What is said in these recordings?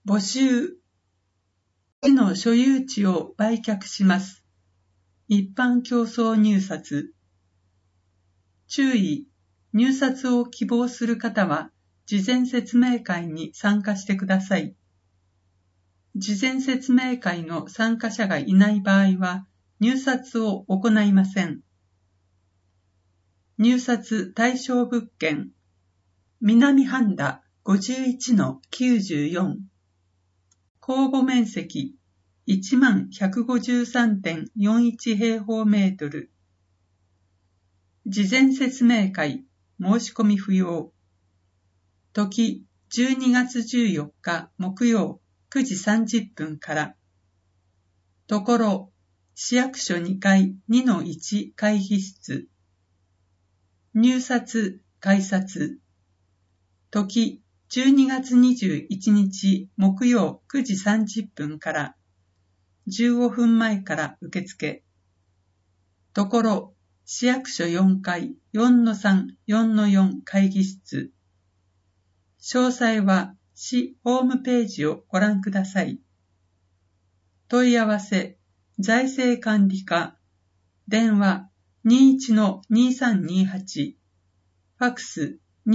募集。市の所有地を売却します。一般競争入札。注意。入札を希望する方は、事前説明会に参加してください。事前説明会の参加者がいない場合は、入札を行いません。入札対象物件。南半田 51-94。公募面積 1153.41 平方メートル。事前説明会申し込み不要。時12月14日木曜9時30分から。ところ市役所2階 2-1 会議室。入札改札。時12月21日木曜9時30分から15分前から受付。ところ市役所4階 4-3、4-4 会議室。詳細は市ホームページをご覧ください。問い合わせ、財政管理課、電話 21-2328、ファックス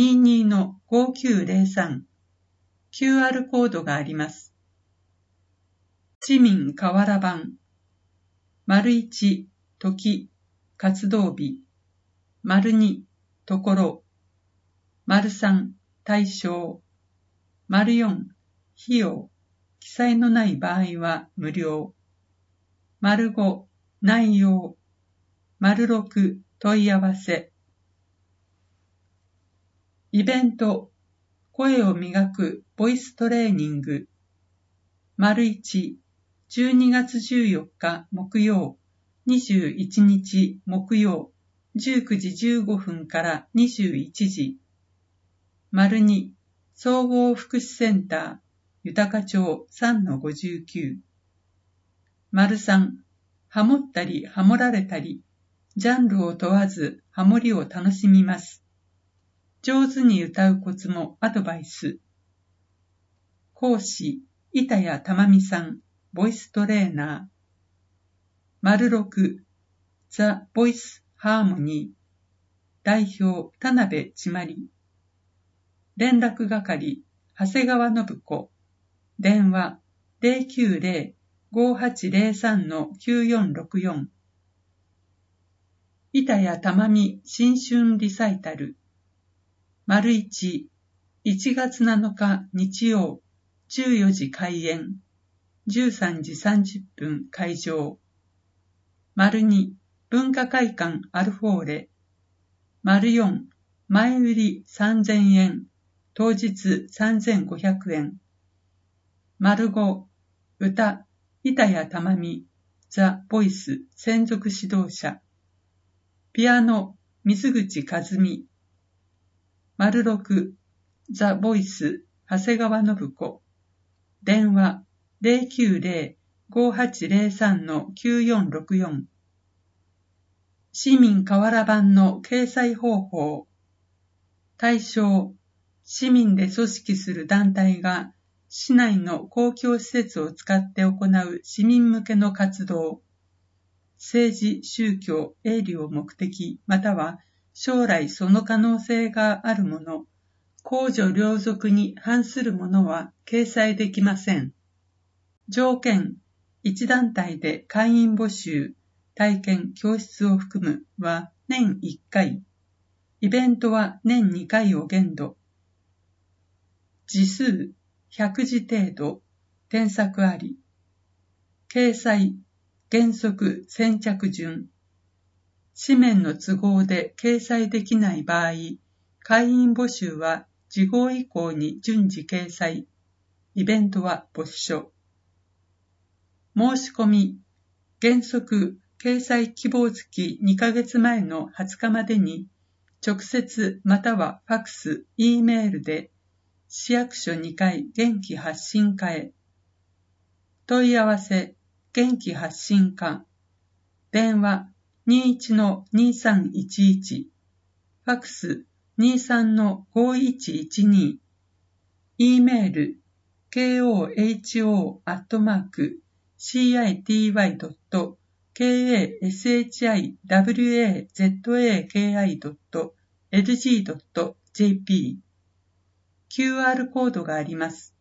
22-5903、QR コードがあります。市民河原版、1、時、活動日、2、ところ、3、対象、4、費用、記載のない場合は無料、5、内容、6、問い合わせ。イベント、声を磨くボイストレーニング。1、12月14日木曜、21日木曜、19時15分から21時。2、総合福祉センター、豊町 3-59。3、ハモったりハモられたり、ジャンルを問わずハモりを楽しみます。上手に歌うコツもアドバイス。講師、板谷珠美さん、ボイストレーナー。6、ザ・ボイス・ハーモニー。代表、田辺千まり。連絡係、長谷川信子。電話、090-5803-9464。板谷珠美新春リサイタル。1、1月7日日曜、14時開演、13時30分会場。2、文化会館アルフォーレ。4、前売り3000円、当日3500円。5、歌、板谷珠美、ザ・ボイス専属指導者。ピアノ、水口和美。6、ザ・ボイス、長谷川信子。電話、090-5803-9464。市民河原版の掲載方法。対象、市民で組織する団体が市内の公共施設を使って行う市民向けの活動。政治、宗教、営利を目的、または将来その可能性があるもの、公序良俗に反するものは掲載できません。条件、一団体で会員募集、体験、教室を含むは年1回、イベントは年2回を限度。字数、100字程度、添削あり。掲載、原則先着順。紙面の都合で掲載できない場合、会員募集は次号以降に順次掲載。イベントは没書。申し込み、原則掲載希望月2ヶ月前の20日までに、直接またはファックス、Eメールで、市役所2階元気発信課へ。問い合わせ、元気発信課。電話、21-2311。ファックス、23-5112。Eメール、 koho@city.kashizaki.lg.jp。QR コードがあります。